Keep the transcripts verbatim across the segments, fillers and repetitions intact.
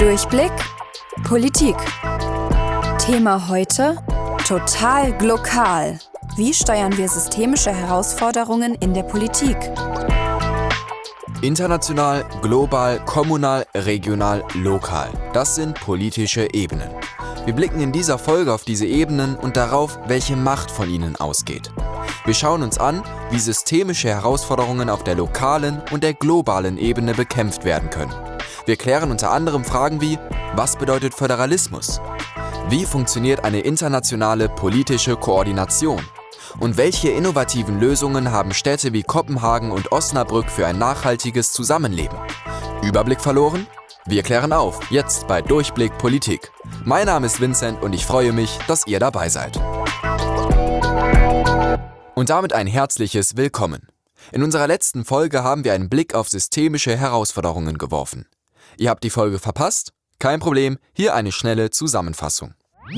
Durchblick Politik. Thema heute: total global. Wie steuern wir systemische Herausforderungen in der Politik? International, global, kommunal, regional, lokal. Das sind politische Ebenen. Wir blicken in dieser Folge auf diese Ebenen und darauf, welche Macht von ihnen ausgeht. Wir schauen uns an, wie systemische Herausforderungen auf der lokalen und der globalen Ebene bekämpft werden können. Wir klären unter anderem Fragen wie: Was bedeutet Föderalismus? Wie funktioniert eine internationale politische Koordination? Und welche innovativen Lösungen haben Städte wie Kopenhagen und Osnabrück für ein nachhaltiges Zusammenleben? Überblick verloren? Wir klären auf, jetzt bei Durchblick Politik. Mein Name ist Vincent und ich freue mich, dass ihr dabei seid. Und damit ein herzliches Willkommen. In unserer letzten Folge haben wir einen Blick auf systemische Herausforderungen geworfen. Ihr habt die Folge verpasst? Kein Problem, hier eine schnelle Zusammenfassung.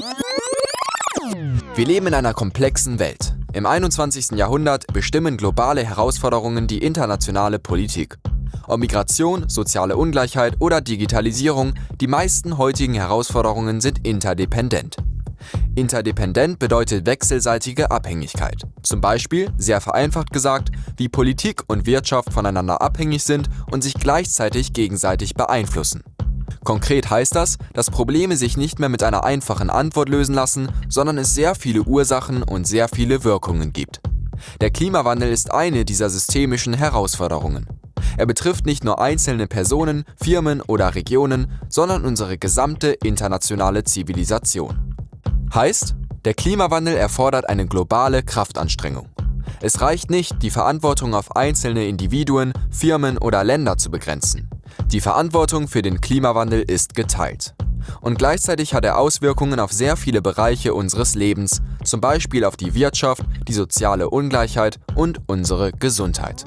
Wir leben in einer komplexen Welt. Im einundzwanzigsten Jahrhundert bestimmen globale Herausforderungen die internationale Politik. Ob Migration, soziale Ungleichheit oder Digitalisierung, die meisten heutigen Herausforderungen sind interdependent. Interdependent bedeutet wechselseitige Abhängigkeit. Zum Beispiel, sehr vereinfacht gesagt, wie Politik und Wirtschaft voneinander abhängig sind und sich gleichzeitig gegenseitig beeinflussen. Konkret heißt das, dass Probleme sich nicht mehr mit einer einfachen Antwort lösen lassen, sondern es sehr viele Ursachen und sehr viele Wirkungen gibt. Der Klimawandel ist eine dieser systemischen Herausforderungen. Er betrifft nicht nur einzelne Personen, Firmen oder Regionen, sondern unsere gesamte internationale Zivilisation. Heißt, der Klimawandel erfordert eine globale Kraftanstrengung. Es reicht nicht, die Verantwortung auf einzelne Individuen, Firmen oder Länder zu begrenzen. Die Verantwortung für den Klimawandel ist geteilt. Und gleichzeitig hat er Auswirkungen auf sehr viele Bereiche unseres Lebens, zum Beispiel auf die Wirtschaft, die soziale Ungleichheit und unsere Gesundheit.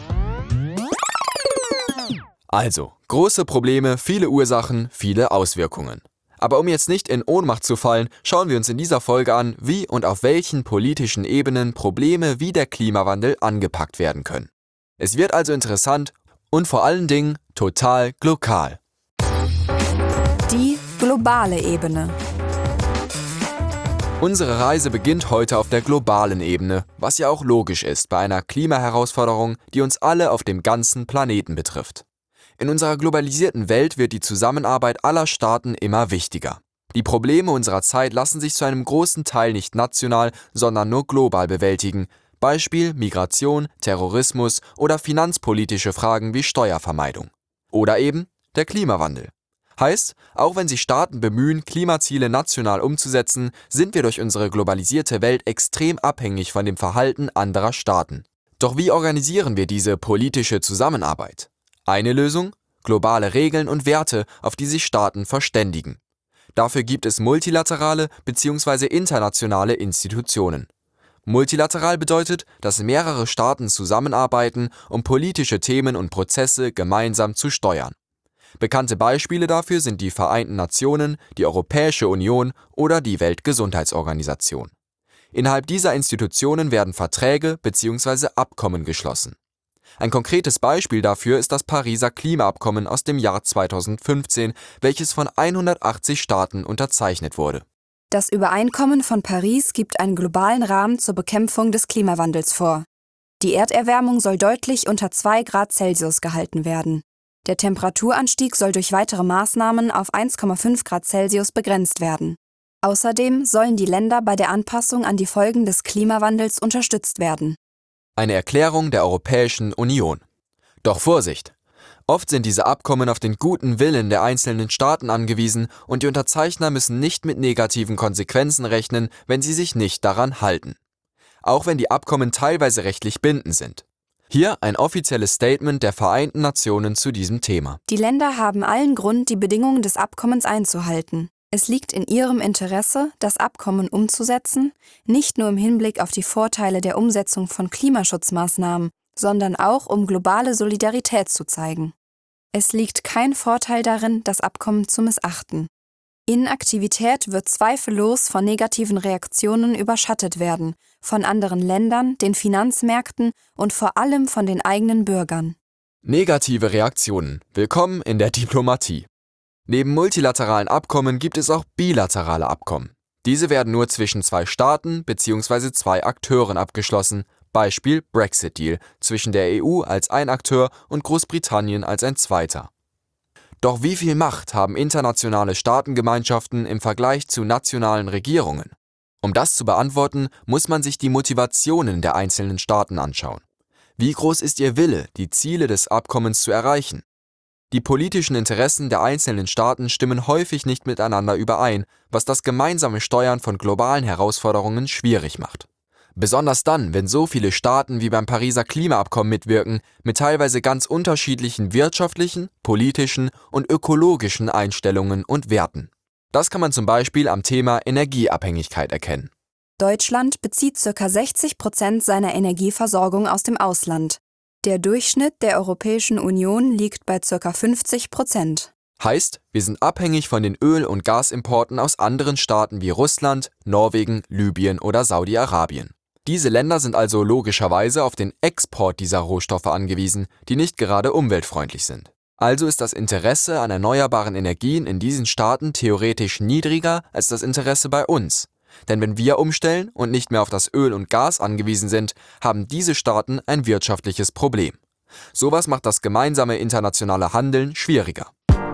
Also, große Probleme, viele Ursachen, viele Auswirkungen. Aber um jetzt nicht in Ohnmacht zu fallen, schauen wir uns in dieser Folge an, wie und auf welchen politischen Ebenen Probleme wie der Klimawandel angepackt werden können. Es wird also interessant und vor allen Dingen total global. Die globale Ebene. Unsere Reise beginnt heute auf der globalen Ebene, was ja auch logisch ist bei einer Klimaherausforderung, die uns alle auf dem ganzen Planeten betrifft. In unserer globalisierten Welt wird die Zusammenarbeit aller Staaten immer wichtiger. Die Probleme unserer Zeit lassen sich zu einem großen Teil nicht national, sondern nur global bewältigen. Beispiel Migration, Terrorismus oder finanzpolitische Fragen wie Steuervermeidung. Oder eben der Klimawandel. Heißt, auch wenn sich Staaten bemühen, Klimaziele national umzusetzen, sind wir durch unsere globalisierte Welt extrem abhängig von dem Verhalten anderer Staaten. Doch wie organisieren wir diese politische Zusammenarbeit? Eine Lösung? Globale Regeln und Werte, auf die sich Staaten verständigen. Dafür gibt es multilaterale bzw. internationale Institutionen. Multilateral bedeutet, dass mehrere Staaten zusammenarbeiten, um politische Themen und Prozesse gemeinsam zu steuern. Bekannte Beispiele dafür sind die Vereinten Nationen, die Europäische Union oder die Weltgesundheitsorganisation. Innerhalb dieser Institutionen werden Verträge bzw. Abkommen geschlossen. Ein konkretes Beispiel dafür ist das Pariser Klimaabkommen aus dem Jahr zweitausendfünfzehn, welches von hundertachtzig Staaten unterzeichnet wurde. Das Übereinkommen von Paris gibt einen globalen Rahmen zur Bekämpfung des Klimawandels vor. Die Erderwärmung soll deutlich unter zwei Grad Celsius gehalten werden. Der Temperaturanstieg soll durch weitere Maßnahmen auf eins Komma fünf Grad Celsius begrenzt werden. Außerdem sollen die Länder bei der Anpassung an die Folgen des Klimawandels unterstützt werden. Eine Erklärung der Europäischen Union. Doch Vorsicht! Oft sind diese Abkommen auf den guten Willen der einzelnen Staaten angewiesen und die Unterzeichner müssen nicht mit negativen Konsequenzen rechnen, wenn sie sich nicht daran halten. Auch wenn die Abkommen teilweise rechtlich bindend sind. Hier ein offizielles Statement der Vereinten Nationen zu diesem Thema. Die Länder haben allen Grund, die Bedingungen des Abkommens einzuhalten. Es liegt in ihrem Interesse, das Abkommen umzusetzen, nicht nur im Hinblick auf die Vorteile der Umsetzung von Klimaschutzmaßnahmen, sondern auch um globale Solidarität zu zeigen. Es liegt kein Vorteil darin, das Abkommen zu missachten. Inaktivität wird zweifellos von negativen Reaktionen überschattet werden, von anderen Ländern, den Finanzmärkten und vor allem von den eigenen Bürgern. Negative Reaktionen. Willkommen in der Diplomatie. Neben multilateralen Abkommen gibt es auch bilaterale Abkommen. Diese werden nur zwischen zwei Staaten bzw. zwei Akteuren abgeschlossen, Beispiel Brexit-Deal zwischen der E U als ein Akteur und Großbritannien als ein zweiter. Doch wie viel Macht haben internationale Staatengemeinschaften im Vergleich zu nationalen Regierungen? Um das zu beantworten, muss man sich die Motivationen der einzelnen Staaten anschauen. Wie groß ist ihr Wille, die Ziele des Abkommens zu erreichen? Die politischen Interessen der einzelnen Staaten stimmen häufig nicht miteinander überein, was das gemeinsame Steuern von globalen Herausforderungen schwierig macht. Besonders dann, wenn so viele Staaten wie beim Pariser Klimaabkommen mitwirken, mit teilweise ganz unterschiedlichen wirtschaftlichen, politischen und ökologischen Einstellungen und Werten. Das kann man zum Beispiel am Thema Energieabhängigkeit erkennen. Deutschland bezieht ca. sechzig Prozent seiner Energieversorgung aus dem Ausland. Der Durchschnitt der Europäischen Union liegt bei ca. fünfzig Prozent. Heißt, wir sind abhängig von den Öl- und Gasimporten aus anderen Staaten wie Russland, Norwegen, Libyen oder Saudi-Arabien. Diese Länder sind also logischerweise auf den Export dieser Rohstoffe angewiesen, die nicht gerade umweltfreundlich sind. Also ist das Interesse an erneuerbaren Energien in diesen Staaten theoretisch niedriger als das Interesse bei uns. Denn wenn wir umstellen und nicht mehr auf das Öl und Gas angewiesen sind, haben diese Staaten ein wirtschaftliches Problem. Sowas macht das gemeinsame internationale Handeln schwieriger.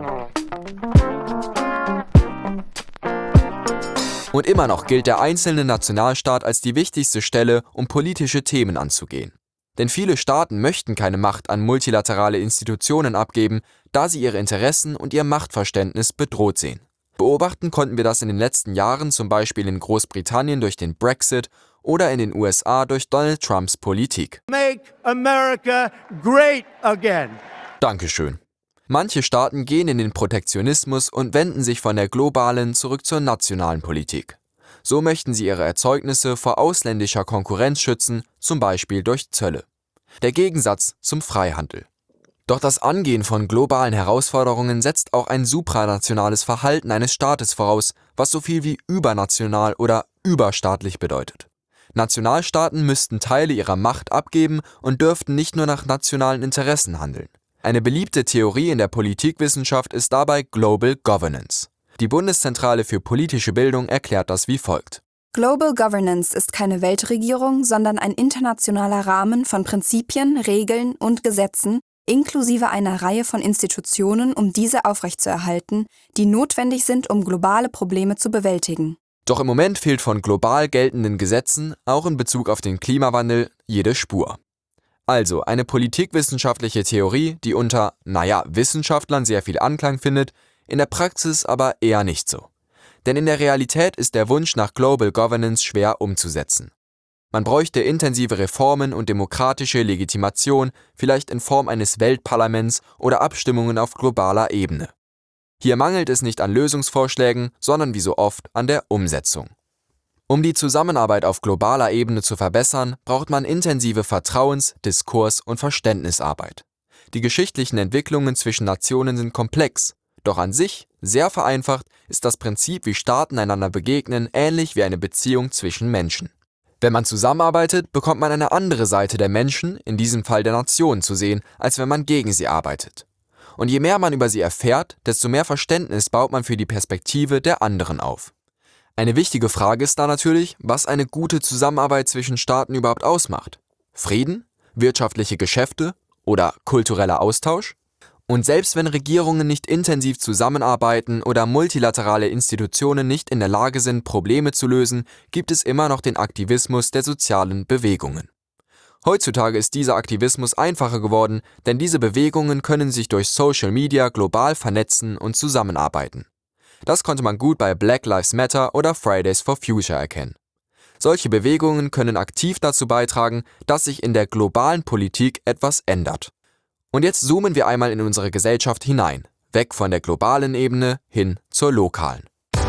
Und immer noch gilt der einzelne Nationalstaat als die wichtigste Stelle, um politische Themen anzugehen. Denn viele Staaten möchten keine Macht an multilaterale Institutionen abgeben, da sie ihre Interessen und ihr Machtverständnis bedroht sehen. Beobachten konnten wir das in den letzten Jahren zum Beispiel in Großbritannien durch den Brexit oder in den U S A durch Donald Trumps Politik. Make America great again. Dankeschön. Manche Staaten gehen in den Protektionismus und wenden sich von der globalen zurück zur nationalen Politik. So möchten sie ihre Erzeugnisse vor ausländischer Konkurrenz schützen, zum Beispiel durch Zölle. Der Gegensatz zum Freihandel. Doch das Angehen von globalen Herausforderungen setzt auch ein supranationales Verhalten eines Staates voraus, was so viel wie übernational oder überstaatlich bedeutet. Nationalstaaten müssten Teile ihrer Macht abgeben und dürften nicht nur nach nationalen Interessen handeln. Eine beliebte Theorie in der Politikwissenschaft ist dabei Global Governance. Die Bundeszentrale für politische Bildung erklärt das wie folgt. Global Governance ist keine Weltregierung, sondern ein internationaler Rahmen von Prinzipien, Regeln und Gesetzen, inklusive einer Reihe von Institutionen, um diese aufrechtzuerhalten, die notwendig sind, um globale Probleme zu bewältigen. Doch im Moment fehlt von global geltenden Gesetzen, auch in Bezug auf den Klimawandel, jede Spur. Also eine politikwissenschaftliche Theorie, die unter, naja, Wissenschaftlern sehr viel Anklang findet, in der Praxis aber eher nicht so. Denn in der Realität ist der Wunsch nach Global Governance schwer umzusetzen. Man bräuchte intensive Reformen und demokratische Legitimation, vielleicht in Form eines Weltparlaments oder Abstimmungen auf globaler Ebene. Hier mangelt es nicht an Lösungsvorschlägen, sondern wie so oft an der Umsetzung. Um die Zusammenarbeit auf globaler Ebene zu verbessern, braucht man intensive Vertrauens-, Diskurs- und Verständnisarbeit. Die geschichtlichen Entwicklungen zwischen Nationen sind komplex, doch an sich, sehr vereinfacht, ist das Prinzip, wie Staaten einander begegnen, ähnlich wie eine Beziehung zwischen Menschen. Wenn man zusammenarbeitet, bekommt man eine andere Seite der Menschen, in diesem Fall der Nationen, zu sehen, als wenn man gegen sie arbeitet. Und je mehr man über sie erfährt, desto mehr Verständnis baut man für die Perspektive der anderen auf. Eine wichtige Frage ist da natürlich, was eine gute Zusammenarbeit zwischen Staaten überhaupt ausmacht. Frieden? Wirtschaftliche Geschäfte? Oder kultureller Austausch? Und selbst wenn Regierungen nicht intensiv zusammenarbeiten oder multilaterale Institutionen nicht in der Lage sind, Probleme zu lösen, gibt es immer noch den Aktivismus der sozialen Bewegungen. Heutzutage ist dieser Aktivismus einfacher geworden, denn diese Bewegungen können sich durch Social Media global vernetzen und zusammenarbeiten. Das konnte man gut bei Black Lives Matter oder Fridays for Future erkennen. Solche Bewegungen können aktiv dazu beitragen, dass sich in der globalen Politik etwas ändert. Und jetzt zoomen wir einmal in unsere Gesellschaft hinein, weg von der globalen Ebene hin zur lokalen.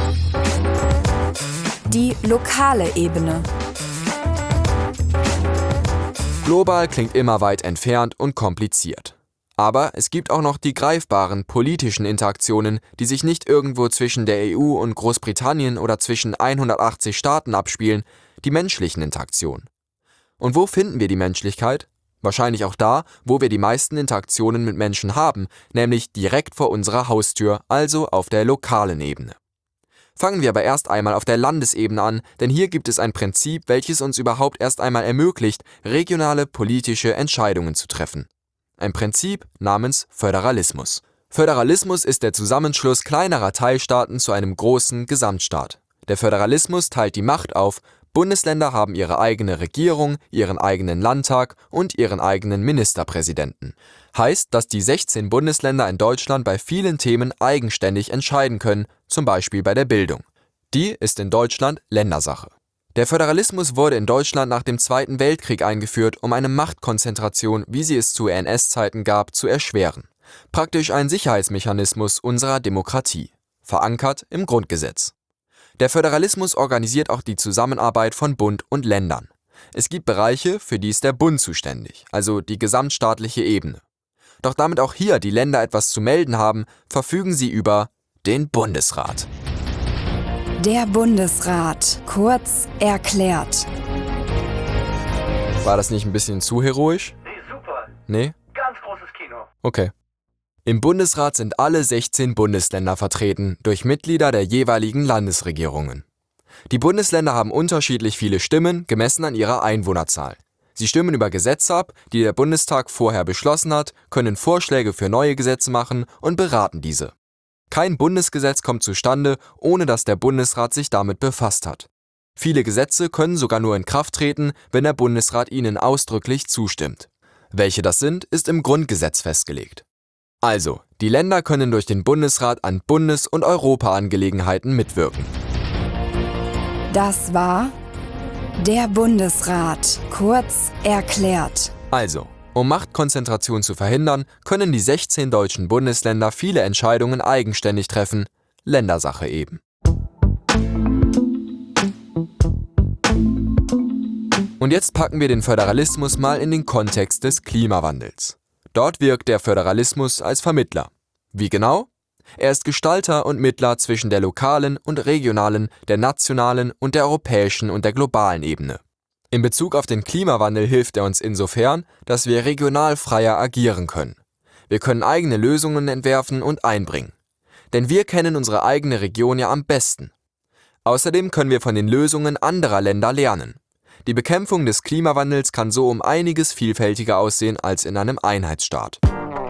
Die lokale Ebene. Global klingt immer weit entfernt und kompliziert. Aber es gibt auch noch die greifbaren politischen Interaktionen, die sich nicht irgendwo zwischen der E U und Großbritannien oder zwischen hundertachtzig Staaten abspielen, die menschlichen Interaktionen. Und wo finden wir die Menschlichkeit? Wahrscheinlich auch da, wo wir die meisten Interaktionen mit Menschen haben, nämlich direkt vor unserer Haustür, also auf der lokalen Ebene. Fangen wir aber erst einmal auf der Landesebene an, denn hier gibt es ein Prinzip, welches uns überhaupt erst einmal ermöglicht, regionale politische Entscheidungen zu treffen. Ein Prinzip namens Föderalismus. Föderalismus ist der Zusammenschluss kleinerer Teilstaaten zu einem großen Gesamtstaat. Der Föderalismus teilt die Macht auf, Bundesländer haben ihre eigene Regierung, ihren eigenen Landtag und ihren eigenen Ministerpräsidenten. Heißt, dass die sechzehn Bundesländer in Deutschland bei vielen Themen eigenständig entscheiden können, zum Beispiel bei der Bildung. Die ist in Deutschland Ländersache. Der Föderalismus wurde in Deutschland nach dem Zweiten Weltkrieg eingeführt, um eine Machtkonzentration, wie sie es zu N S-Zeiten gab, zu erschweren. Praktisch ein Sicherheitsmechanismus unserer Demokratie, verankert im Grundgesetz. Der Föderalismus organisiert auch die Zusammenarbeit von Bund und Ländern. Es gibt Bereiche, für die ist der Bund zuständig, also die gesamtstaatliche Ebene. Doch damit auch hier die Länder etwas zu melden haben, verfügen sie über den Bundesrat. Der Bundesrat, kurz erklärt. War das nicht ein bisschen zu heroisch? Nee, super. Nee? Ganz großes Kino. Okay. Im Bundesrat sind alle sechzehn Bundesländer vertreten, durch Mitglieder der jeweiligen Landesregierungen. Die Bundesländer haben unterschiedlich viele Stimmen, gemessen an ihrer Einwohnerzahl. Sie stimmen über Gesetze ab, die der Bundestag vorher beschlossen hat, können Vorschläge für neue Gesetze machen und beraten diese. Kein Bundesgesetz kommt zustande, ohne dass der Bundesrat sich damit befasst hat. Viele Gesetze können sogar nur in Kraft treten, wenn der Bundesrat ihnen ausdrücklich zustimmt. Welche das sind, ist im Grundgesetz festgelegt. Also, die Länder können durch den Bundesrat an Bundes- und Europaangelegenheiten mitwirken. Das war der Bundesrat, kurz erklärt. Also, um Machtkonzentration zu verhindern, können die sechzehn deutschen Bundesländer viele Entscheidungen eigenständig treffen, Ländersache eben. Und jetzt packen wir den Föderalismus mal in den Kontext des Klimawandels. Dort wirkt der Föderalismus als Vermittler. Wie genau? Er ist Gestalter und Mittler zwischen der lokalen und regionalen, der nationalen und der europäischen und der globalen Ebene. In Bezug auf den Klimawandel hilft er uns insofern, dass wir regional freier agieren können. Wir können eigene Lösungen entwerfen und einbringen. Denn wir kennen unsere eigene Region ja am besten. Außerdem können wir von den Lösungen anderer Länder lernen. Die Bekämpfung des Klimawandels kann so um einiges vielfältiger aussehen als in einem Einheitsstaat.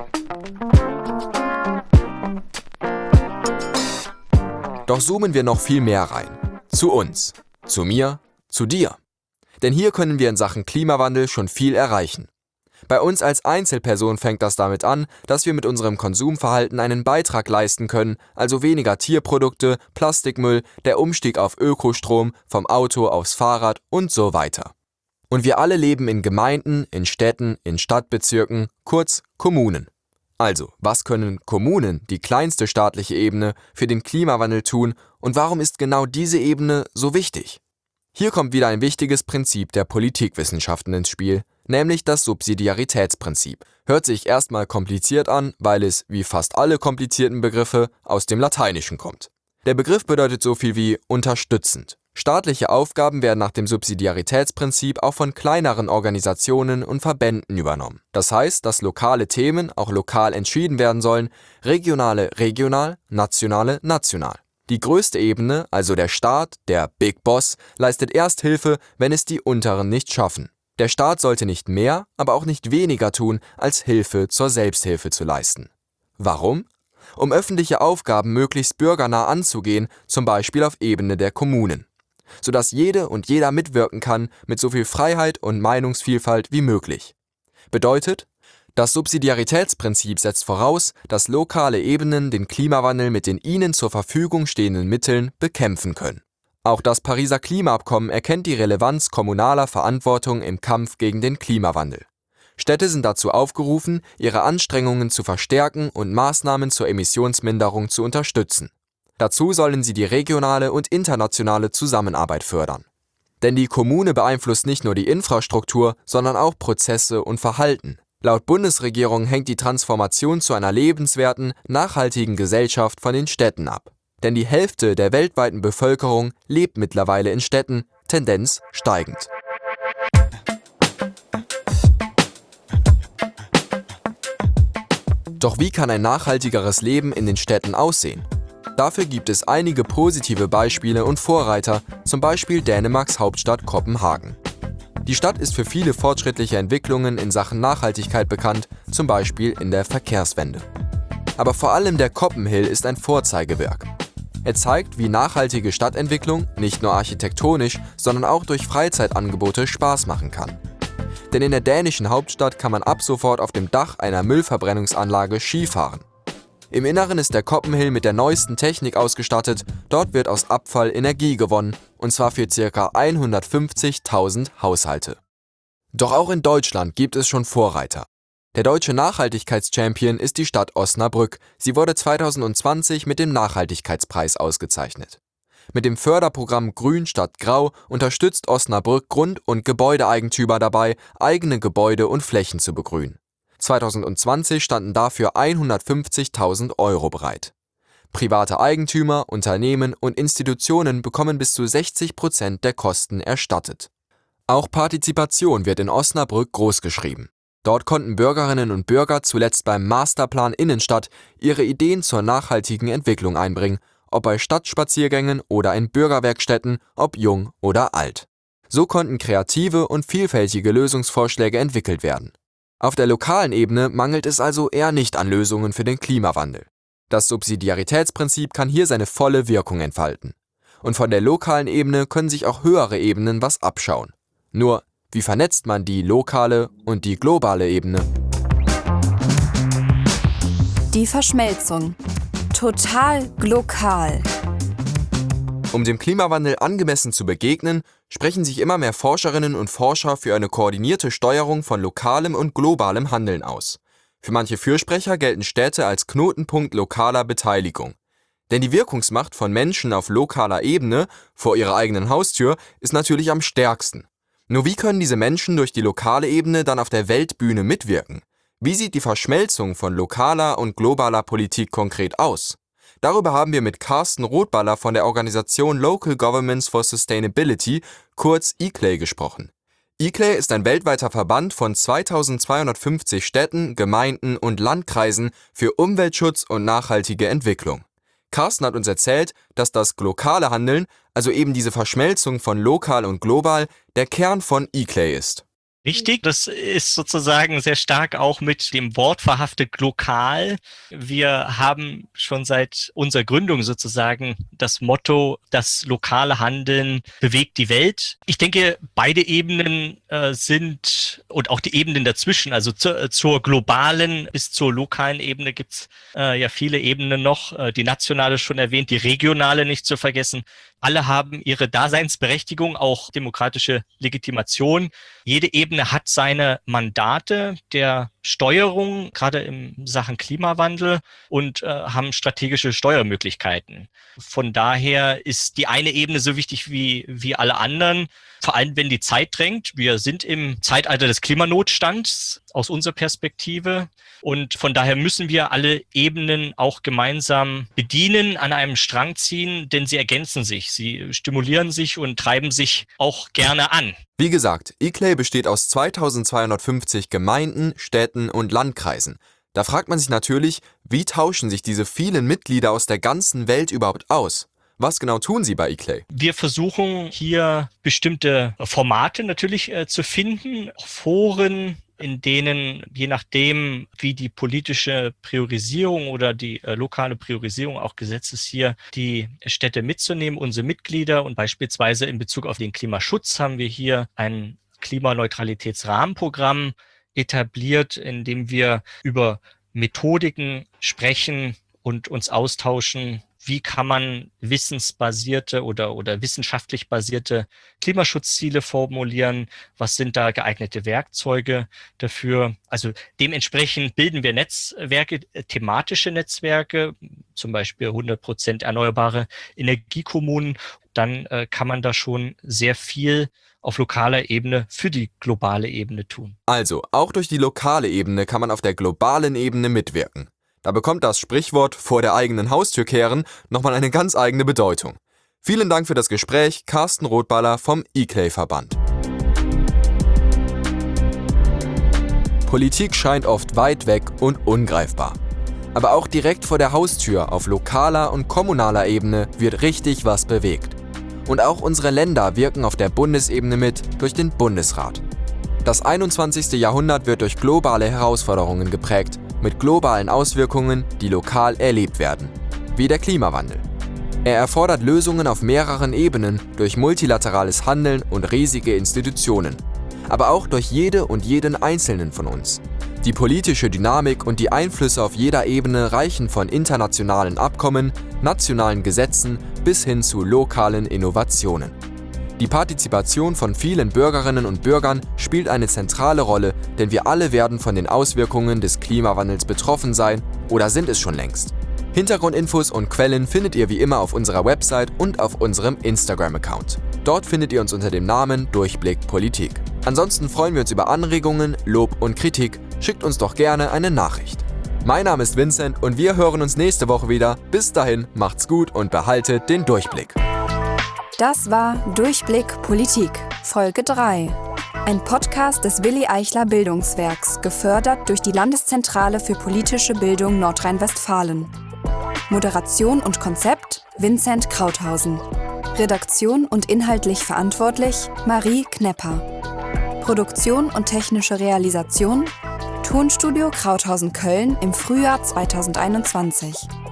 Doch zoomen wir noch viel mehr rein. Zu uns, zu mir, zu dir. Denn hier können wir in Sachen Klimawandel schon viel erreichen. Bei uns als Einzelperson fängt das damit an, dass wir mit unserem Konsumverhalten einen Beitrag leisten können, also weniger Tierprodukte, Plastikmüll, der Umstieg auf Ökostrom, vom Auto aufs Fahrrad und so weiter. Und wir alle leben in Gemeinden, in Städten, in Stadtbezirken, kurz Kommunen. Also, was können Kommunen, die kleinste staatliche Ebene, für den Klimawandel tun und warum ist genau diese Ebene so wichtig? Hier kommt wieder ein wichtiges Prinzip der Politikwissenschaften ins Spiel, nämlich das Subsidiaritätsprinzip. Hört sich erstmal kompliziert an, weil es, wie fast alle komplizierten Begriffe, aus dem Lateinischen kommt. Der Begriff bedeutet so viel wie unterstützend. Staatliche Aufgaben werden nach dem Subsidiaritätsprinzip auch von kleineren Organisationen und Verbänden übernommen. Das heißt, dass lokale Themen auch lokal entschieden werden sollen, regionale regional, nationale national. Die größte Ebene, also der Staat, der Big Boss, leistet erst Hilfe, wenn es die unteren nicht schaffen. Der Staat sollte nicht mehr, aber auch nicht weniger tun, als Hilfe zur Selbsthilfe zu leisten. Warum? Um öffentliche Aufgaben möglichst bürgernah anzugehen, zum Beispiel auf Ebene der Kommunen, sodass jede und jeder mitwirken kann mit so viel Freiheit und Meinungsvielfalt wie möglich. Bedeutet, das Subsidiaritätsprinzip setzt voraus, dass lokale Ebenen den Klimawandel mit den ihnen zur Verfügung stehenden Mitteln bekämpfen können. Auch das Pariser Klimaabkommen erkennt die Relevanz kommunaler Verantwortung im Kampf gegen den Klimawandel. Städte sind dazu aufgerufen, ihre Anstrengungen zu verstärken und Maßnahmen zur Emissionsminderung zu unterstützen. Dazu sollen sie die regionale und internationale Zusammenarbeit fördern. Denn die Kommune beeinflusst nicht nur die Infrastruktur, sondern auch Prozesse und Verhalten. Laut Bundesregierung hängt die Transformation zu einer lebenswerten, nachhaltigen Gesellschaft von den Städten ab. Denn die Hälfte der weltweiten Bevölkerung lebt mittlerweile in Städten, Tendenz steigend. Doch wie kann ein nachhaltigeres Leben in den Städten aussehen? Dafür gibt es einige positive Beispiele und Vorreiter, zum Beispiel Dänemarks Hauptstadt Kopenhagen. Die Stadt ist für viele fortschrittliche Entwicklungen in Sachen Nachhaltigkeit bekannt, zum Beispiel in der Verkehrswende. Aber vor allem der Koppenhill ist ein Vorzeigewerk. Er zeigt, wie nachhaltige Stadtentwicklung nicht nur architektonisch, sondern auch durch Freizeitangebote Spaß machen kann. Denn in der dänischen Hauptstadt kann man ab sofort auf dem Dach einer Müllverbrennungsanlage Skifahren. Im Inneren ist der Koppenhill mit der neuesten Technik ausgestattet, dort wird aus Abfall Energie gewonnen, und zwar für ca. hundertfünfzigtausend Haushalte. Doch auch in Deutschland gibt es schon Vorreiter. Der deutsche Nachhaltigkeitschampion ist die Stadt Osnabrück. Sie wurde zweitausendzwanzig mit dem Nachhaltigkeitspreis ausgezeichnet. Mit dem Förderprogramm Grün statt Grau unterstützt Osnabrück Grund- und Gebäudeeigentümer dabei, eigene Gebäude und Flächen zu begrünen. zweitausendzwanzig standen dafür hundertfünfzigtausend Euro bereit. Private Eigentümer, Unternehmen und Institutionen bekommen bis zu sechzig Prozent der Kosten erstattet. Auch Partizipation wird in Osnabrück großgeschrieben. Dort konnten Bürgerinnen und Bürger zuletzt beim Masterplan Innenstadt ihre Ideen zur nachhaltigen Entwicklung einbringen, ob bei Stadtspaziergängen oder in Bürgerwerkstätten, ob jung oder alt. So konnten kreative und vielfältige Lösungsvorschläge entwickelt werden. Auf der lokalen Ebene mangelt es also eher nicht an Lösungen für den Klimawandel. Das Subsidiaritätsprinzip kann hier seine volle Wirkung entfalten. Und von der lokalen Ebene können sich auch höhere Ebenen was abschauen. Nur, wie vernetzt man die lokale und die globale Ebene? Die Verschmelzung. Total glokal. Um dem Klimawandel angemessen zu begegnen, sprechen sich immer mehr Forscherinnen und Forscher für eine koordinierte Steuerung von lokalem und globalem Handeln aus. Für manche Fürsprecher gelten Städte als Knotenpunkt lokaler Beteiligung. Denn die Wirkungsmacht von Menschen auf lokaler Ebene, vor ihrer eigenen Haustür, ist natürlich am stärksten. Nur wie können diese Menschen durch die lokale Ebene dann auf der Weltbühne mitwirken? Wie sieht die Verschmelzung von lokaler und globaler Politik konkret aus? Darüber haben wir mit Carsten Rothballer von der Organisation Local Governments for Sustainability, kurz I C L E I, gesprochen. I C L E I ist ein weltweiter Verband von zweitausendzweihundertfünfzig Städten, Gemeinden und Landkreisen für Umweltschutz und nachhaltige Entwicklung. Carsten hat uns erzählt, dass das glokale Handeln, also eben diese Verschmelzung von lokal und global, der Kern von I C L E I ist. Richtig, das ist sozusagen sehr stark auch mit dem Wort verhaftet lokal. Wir haben schon seit unserer Gründung sozusagen das Motto, das lokale Handeln bewegt die Welt. Ich denke, beide Ebenen äh, sind und auch die Ebenen dazwischen, also zu, äh, zur globalen bis zur lokalen Ebene gibt's äh, ja viele Ebenen noch. Äh, die nationale schon erwähnt, die regionale nicht zu vergessen. Alle haben ihre Daseinsberechtigung, auch demokratische Legitimation. Jede Ebene hat seine Mandate der Steuerung, gerade in Sachen Klimawandel, und äh, haben strategische Steuermöglichkeiten. Von daher ist die eine Ebene so wichtig wie, wie alle anderen, vor allem wenn die Zeit drängt. Wir sind im Zeitalter des Klimanotstands aus unserer Perspektive und von daher müssen wir alle Ebenen auch gemeinsam bedienen, an einem Strang ziehen, denn sie ergänzen sich, sie stimulieren sich und treiben sich auch gerne an. Wie gesagt, I C L E I besteht aus zweitausendzweihundertfünfzig Gemeinden, Städten und Landkreisen. Da fragt man sich natürlich, wie tauschen sich diese vielen Mitglieder aus der ganzen Welt überhaupt aus? Was genau tun Sie bei I C L E I? Wir versuchen hier bestimmte Formate natürlich äh, zu finden, Foren, in denen, je nachdem, wie die politische Priorisierung oder die äh, lokale Priorisierung auch gesetzt ist, hier die Städte mitzunehmen, unsere Mitglieder, und beispielsweise in Bezug auf den Klimaschutz haben wir hier ein Klimaneutralitätsrahmenprogramm etabliert, in dem wir über Methodiken sprechen und uns austauschen. Wie kann man wissensbasierte oder, oder wissenschaftlich basierte Klimaschutzziele formulieren? Was sind da geeignete Werkzeuge dafür? Also dementsprechend bilden wir Netzwerke, thematische Netzwerke, zum Beispiel hundert Prozent erneuerbare Energiekommunen. Dann äh, kann man da schon sehr viel auf lokaler Ebene für die globale Ebene tun. Also, auch durch die lokale Ebene kann man auf der globalen Ebene mitwirken. Da bekommt das Sprichwort vor der eigenen Haustür kehren nochmal eine ganz eigene Bedeutung. Vielen Dank für das Gespräch, Carsten Rothballer vom I C L E I-Verband. Politik scheint oft weit weg und ungreifbar. Aber auch direkt vor der Haustür auf lokaler und kommunaler Ebene wird richtig was bewegt. Und auch unsere Länder wirken auf der Bundesebene mit durch den Bundesrat. Das einundzwanzigste Jahrhundert wird durch globale Herausforderungen geprägt, mit globalen Auswirkungen, die lokal erlebt werden, wie der Klimawandel. Er erfordert Lösungen auf mehreren Ebenen durch multilaterales Handeln und riesige Institutionen, aber auch durch jede und jeden Einzelnen von uns. Die politische Dynamik und die Einflüsse auf jeder Ebene reichen von internationalen Abkommen, nationalen Gesetzen bis hin zu lokalen Innovationen. Die Partizipation von vielen Bürgerinnen und Bürgern spielt eine zentrale Rolle, denn wir alle werden von den Auswirkungen des Klimawandels betroffen sein oder sind es schon längst. Hintergrundinfos und Quellen findet ihr wie immer auf unserer Website und auf unserem Instagram-Account. Dort findet ihr uns unter dem Namen Durchblick Politik. Ansonsten freuen wir uns über Anregungen, Lob und Kritik. Schickt uns doch gerne eine Nachricht. Mein Name ist Vincent und wir hören uns nächste Woche wieder. Bis dahin, macht's gut und behaltet den Durchblick. Das war Durchblick Politik, Folge drei. Ein Podcast des Willi Eichler Bildungswerks, gefördert durch die Landeszentrale für politische Bildung Nordrhein-Westfalen. Moderation und Konzept Vincent Krauthausen. Redaktion und inhaltlich verantwortlich Marie Knepper. Produktion und technische Realisation Tonstudio Krauthausen Köln im Frühjahr zweitausendeinundzwanzig.